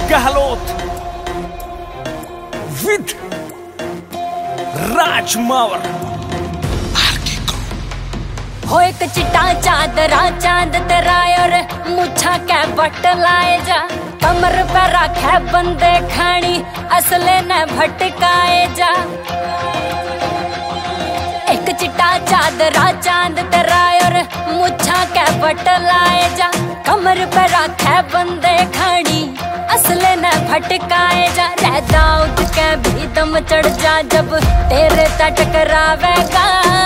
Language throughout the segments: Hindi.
गहलोत विद राज मावर हो एक चिट्टा चादरा चांद तेरा और मुछा के बट लाए जा कमर पर रखे बंदे खानी असले न भटकाए जा एक चिट्टा चादरा चांद तेरा और मुछा के बट लाए जा कमर पर रखे बंदे खानी असले न भटकाए जा रहदा उठ के भी दम चढ़ जा जब तेरे टकरावेगा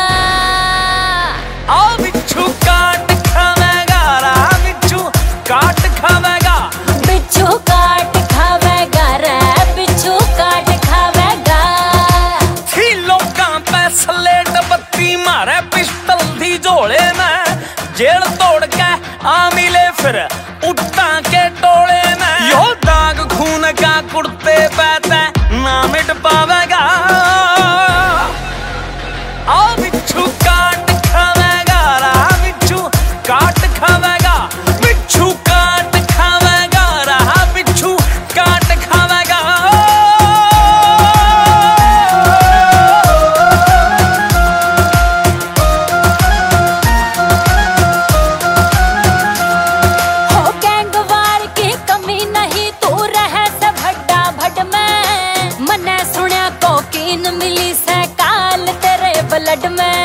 बिच्छू काट खावेगा रा बिच्छू काट खावेगा बिच्छू काट खावेगा रे बिच्छू काट खावेगा थी लोकां पे सलेट बत्ती मारे पिस्टल दी झोले में जेल तोड़ के आ मिले फिर उठा के टोले में यो दाग खून का कुर्ते पे ना मिट पावेगा बिच्छू काट काट खावेगा बिच्छू काट खावेगा रहा बिच्छू काट खावेगा हो गैंगवार की कमी नहीं तू रहे से भड्डा भट में मने सुनिया कोकीन मिली से काल तेरे ब्लड में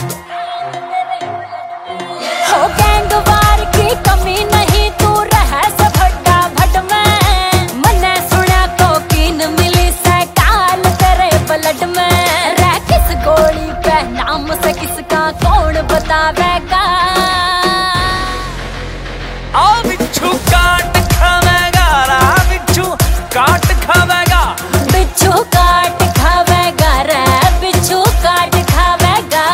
हो गैंगवार की कमी नहीं तू रहे से भड्डा भट में मने सुना कोकीन मिली से काल तेरे ब्लड में रह किस गोली पे नाम से किसका कौन बतावेगा बिच्छू काट खावेगा रा बिच्छू काट खावेगा बिच्छू काट खावेगा रे बिच्छू काट खावेगा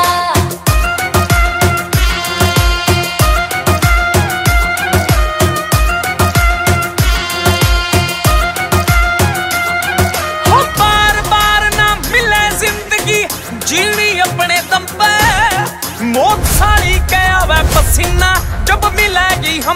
जीनी अपने दम पे मौत साली क्या वह पसीना जब मिलेगी हम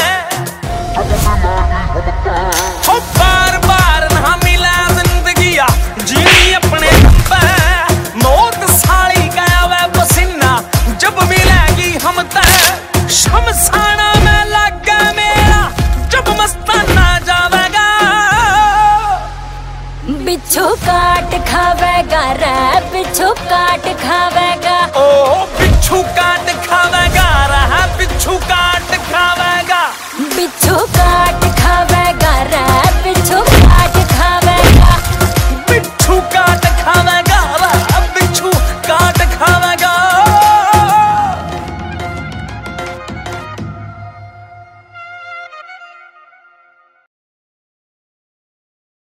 हो बार बार ना मिला जिंदगी जीनी अपने दम पे मौत साली क्या वह पसीना जब मिलेगी हम शमशाना में लगा मेरा जब मस्ताना जावेगा बिच्छू काट खावेगा रे बिच्छू काट खावेगा ओ बिच्छू काट खावेगा रहा बिच्छू काट खावेगा बिच्छू काट